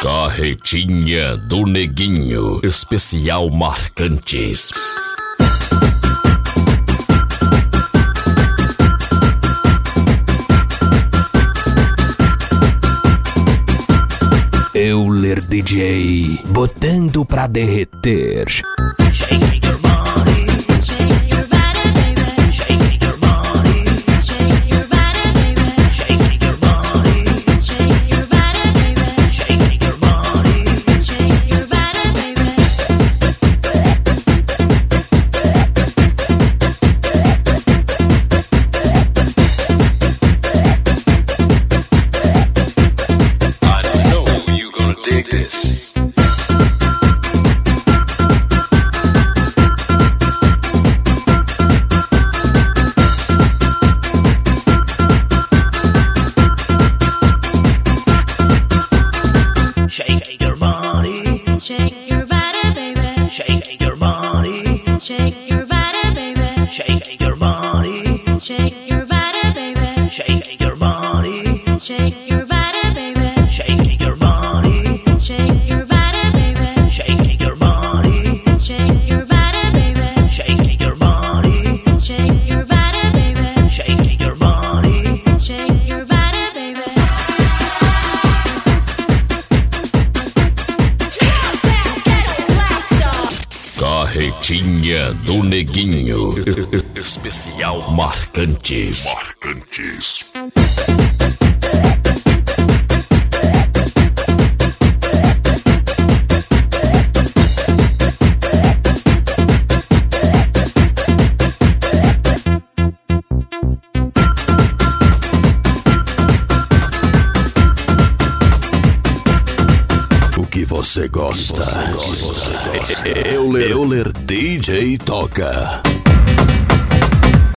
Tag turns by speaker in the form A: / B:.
A: Carretinha do Neguinho, especial Marcantes.
B: Euler DJ, botando pra derreter.
C: Shake your body, shake your body, baby. Shake your body, shake your body, baby. Shake your body, shake your body, baby. Shake your body, shake your body, baby.
D: I know you're gonna dig this.
C: Shake your body, shake your body, baby. Shake your body, shake your body, baby. Shake your body, shake your body, baby. Shake your body, shake your body, baby. Shake your body, shake your body, baby. Shake your body, shake your body, baby. Shake your body, shake your body, baby. Shake your body, shake your body, baby.
A: Carretinha do Neguinho, especial Marcantes.
B: O que você gosta? Euler DJ toca.